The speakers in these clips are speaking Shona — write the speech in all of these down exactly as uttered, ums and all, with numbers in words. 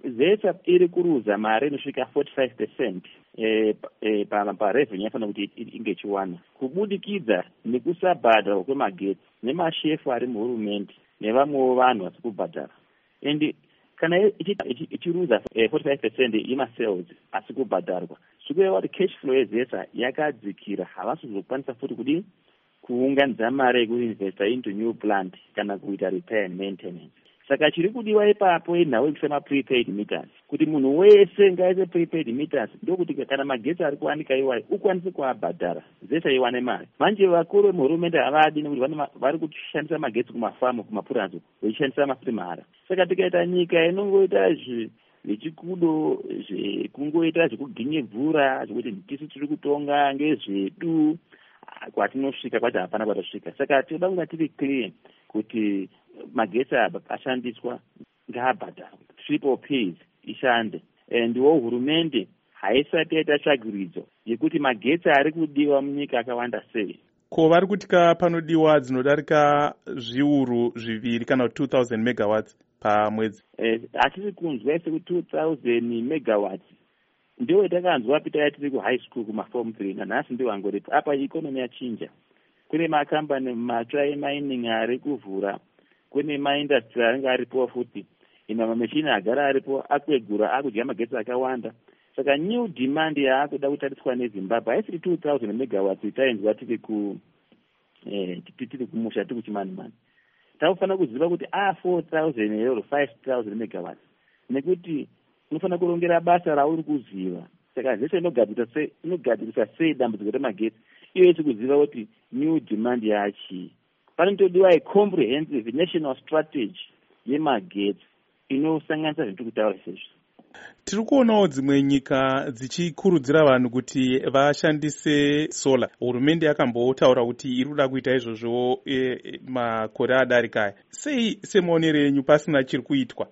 zesa iri kuruza mari inosvika forty-five percent eh, eh, parevenue yafanira kuti inge ichiwana kubudikidza nekusabhadharwa kwemagetsi nemashefu ari muhurumende nevamwewo vanhu vasi kubhadhara. And kana ichiruza forty-five percent yemasales asi kubhadharwa zvikureva kuti cash flow yezesa yakadzikira, havasi kuzokwanisa futi kudi kuunganidza mari yekuinvesta into new plant kana kuita repair and maintenance. Saka chiri kudiwa ipapo inhau yekusema prepaid meters, kuti munhu wese ngaise prepaid meters, ndokuti kana magetsi ari kuwanika iwayo ukwanise kuabhadhara zesa iwane mari. Manje vakuru vemuhurumende havadi nekuti vari kushandisa magetsi kumafamu kumapurazi vechishandisa mafuti mahara. Saka tikaita nyika inongoita zvechikudo zvekungoita zvekuginye mvura zvekuti tisu tiri kutonga ngezvedu kwatinosvika kwati hapana kwatasvika. Saka tinoda kunga tiri clear kuti magetsi ashandiswa ngaabhadharwe, triple pays ishande. Ndiwo hurumende haisati yaita tsvagiridzo yekuti magetsi ari kudiwa munyika akawanda sei. Ko vari kutika panodiwa dzinodarika zviuru zviviri kana two thousand megawatts pamwedzi? Hatiri kunzwa sekuti two thousand megawatts ndiwo itakanzwa pita yatiri kuhigh school kumaform three, nanhasi ndiwo angoripo. Apa ikonomi yachinja, kune makambani matsva emining ari kuvhura, kune maindastry anenge aripo futi, ina mameshini agara aripo akwegura akudya magetsi akawanda. Saka new demand yaakuda kutariswa neZimbabwe haisiri two thousand megawatts itainzwa tiri ku eh tiri kumusha tiri kuchimanimani. Takufanira kuziva kuti a four thousand euro five thousand megawatts nekuti unofanira kurongera basa rauri kuziva. Saka zvese inogadzirisa sei inogadzirisa sei dambudziko remagetsi iyo yese kuziva kuti new demand yachi. Panotodiwa a comprehensive national strategy yemagetsi inosanganisa zviri kutaura izvezvi. Tiri kuonawo dzimwe nyika dzichikurudzira vanhu kuti vashandise solar. Hurumende yakambotaura kuti iri kuda kuita izvozvo e, makore adarika. Sei semaonero enyu pasina chiri kuitwa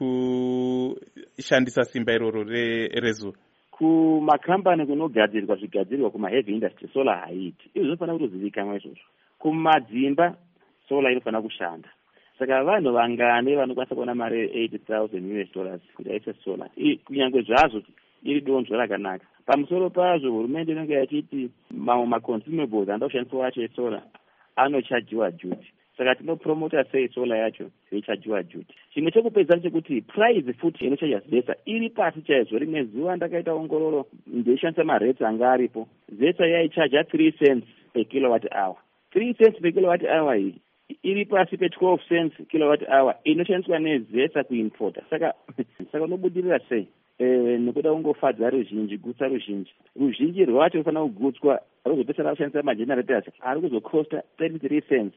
chekushandisa simba iroro rezuva? Kumakambani kunogadzirwa zvigadzirwa kumaheavy industry solar haiti. Izvo zvinofanira kutozivikanwa izvozvo. Kumadzimba solar inofanira kushanda. Saka vanhu vangane vanokwanisa kuona mari eighty thousand US dollars kuti aise solar. Kunyange zvazvo iri donzvo rakanaka. Pamusoro pazvo hurumende inenge yachiti mamwe maconsumables anoda kushandiswa acho esolar anochajiwa duty. Saka tinopromota sei solar yacho yeichajiwa duty. Chimwe chekupedza chekuti price futi inochaja zesa iri pasi chaizvo. Rimwe zuva ndakaita ongororo ndeishandisa marates anga aripo. Zesa yaichaja three cents per kilowatt hour. three cents per kilowatt hour iyi iri pasi pe twelve cents kilowatt hour inoshandiswa nezesa kuimporta. Saka saka unobudirira sei? Eh nekuda kungofadza ruzhinji, gutsa ruzhinji. Ruzhinji rwacho rufanira kugutswa ruzopesana kushandisa magenerators ari kuzocosta thirty-three cents